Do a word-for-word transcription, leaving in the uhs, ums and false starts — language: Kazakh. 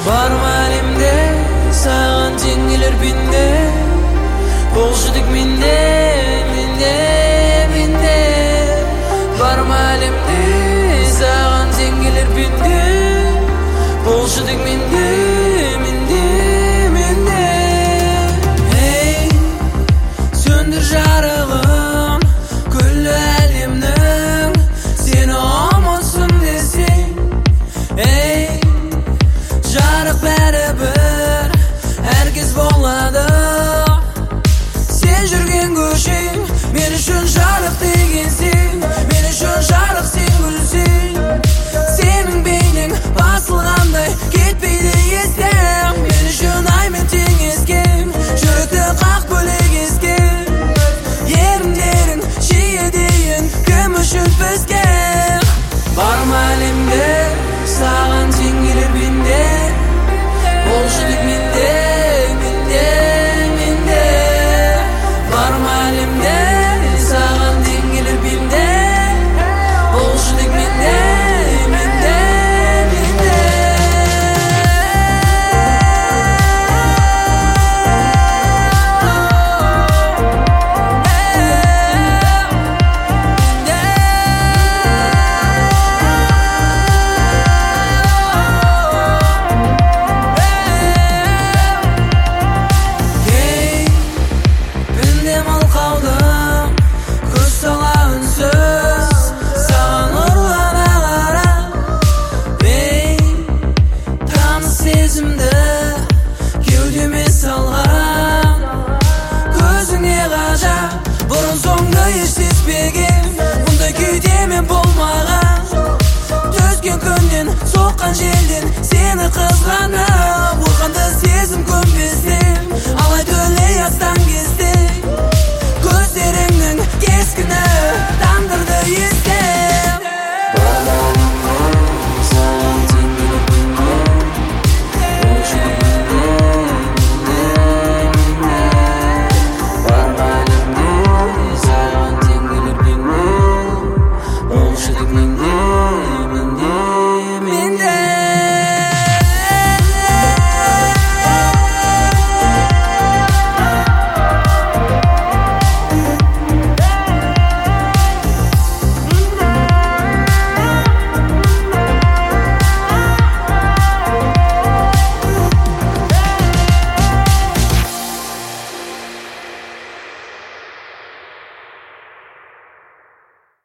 Barma elimde sağan tengiler binde, bolşudik minde, minde, minde. Barma elimde sağan tengiler binde, bolşudik minde, minde, minde. Hey, söndür jarığın küllü elimden, seni olmasın desin. Hey, jarık beraber herkes boladi. Sen жүрген көшең мен үшін жарық дегенсің, мен үшін жарық сен гүлсің. Сенің бейнең басылғандай кетпейді естен, мен үшін аймен теңескен жүректі қақ бөлек ескен. Еріндерің жиі дейін кім үшін піскен. Барма әлемде саған тең келер бенде, болшыдық менде, менде, менде. Барма әлемде саған тең келер бенде, болшыдық менде, менде, менде. Кеудеме салған көзіңе ғажап, бұрын соңды еш сезбеген мұндай күйде мен болмаған. Түскен күннен соққан желден сені қызғанам.